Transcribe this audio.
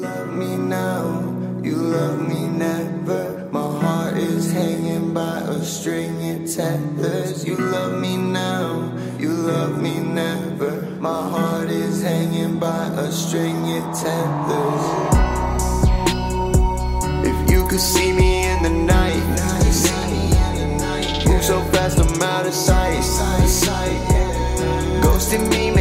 love me now, you love me never. My heart is hanging by a string, it tethers. You love me now, you love me never. My heart is hanging by a string, it tethers. If you could see me in the night, move so fast I'm out of sight. Ghosting me